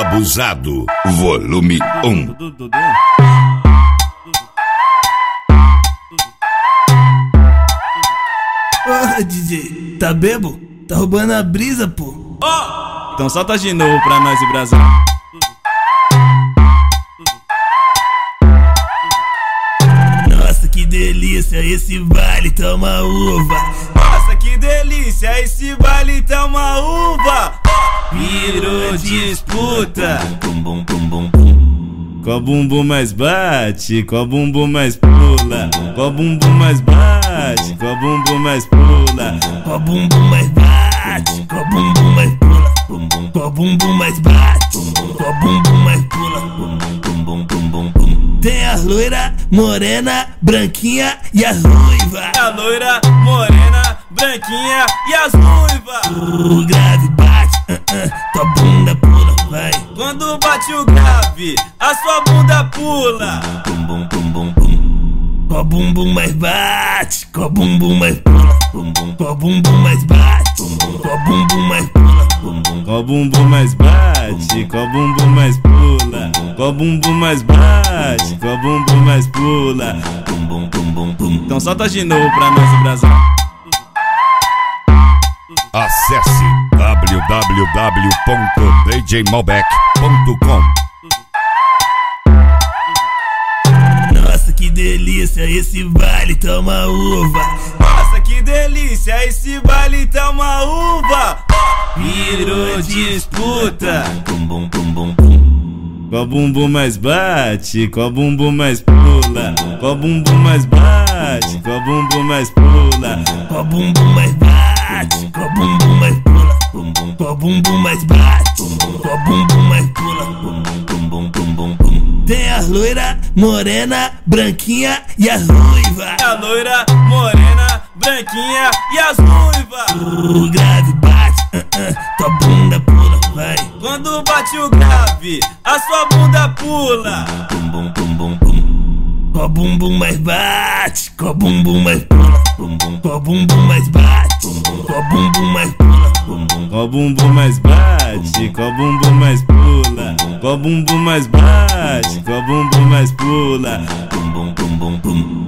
Abusado, volume 1. Ô, DJ, tá bebo? Tá roubando a brisa, pô. Então solta de novo pra nós e Brasil. Nossa, que delícia, esse baile toma uva. Nossa, que delícia, esse baile tá uma uva. Virou disputa. Qual bumbum mais bate, qual bumbum mais pula. Qual bumbum mais bate, qual bumbum mais pula. Qual bumbum mais bate, qual bumbum mais pula. Qual bumbum mais bate, qual bumbum mais pula. Tem a loira, morena, branquinha e as ruiva. A loira, morena, branquinha e as ruivas. O grave bate, tua bunda pula, vai. Quando bate o grave, a sua bunda pula. Qual bumbum mais bate, qual bumbum mais pula. Qual bumbum mais bate, qual bumbum mais pula. Qual bumbum mais bate, qual bumbum mais pula. Qual bumbum mais bate, qual bumbum mais pula. Então solta de novo pra nós o Brasil. Acesse www.djmalbec.com. Nossa, que delícia, esse baile toma uva. Nossa, que delícia, esse baile tá uma uva. Virou disputa. Qual bumbum mais bate, qual bumbum mais pula. Qual bumbum mais bate, qual bumbum mais pula. Qual bumbum mais bate, qual bumbum mais pula. Qual bumbum mais bate, qual bumbum mais pula. Tem a loira, morena, branquinha e as ruiva. A loira, morena, branquinha e as ruivas. O grave bate, tua bunda pula, vai. Quando bate o grave, a sua bunda pula. Qual bumbum mais bate, qual bumbum mais pula. Qual bumbum mais bate, qual bumbum mais pula. Qual bumbum mais bate, qual bumbum mais pula. Qual bumbum mais bate, qual bumbum mais pula.